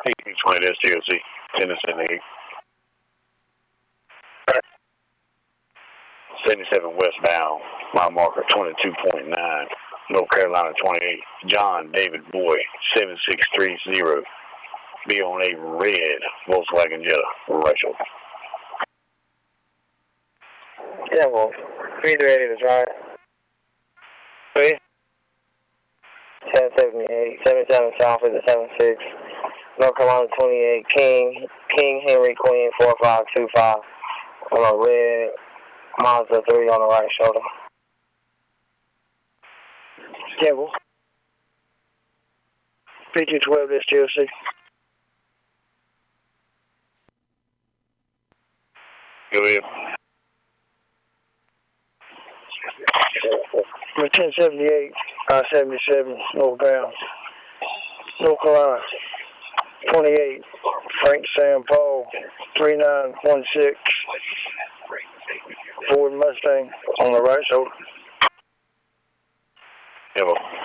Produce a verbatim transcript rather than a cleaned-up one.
eighteen twenty, that's T L C, ten and seventy-eight. seventy-seven westbound, mile marker twenty-two point nine, North Carolina twenty-eight. John David Boy, seven six three zero. Be on a red Volkswagen Jetta, right shoulder. Yeah, well, be ready to drive. Three. ten seventy-eight, seventy-seven South is a seven six. North Carolina twenty-eight, King, King Henry Queen four five two five. On a red Mazda three on the right shoulder. Yeah, well. P two twelve, that's T L C. Go ahead. ten seventy-eight, I seventy-seven, northbound. North Carolina twenty-eight, Frank Sam Paul, three nine one six. Ford Mustang on the right shoulder. Yeah, well.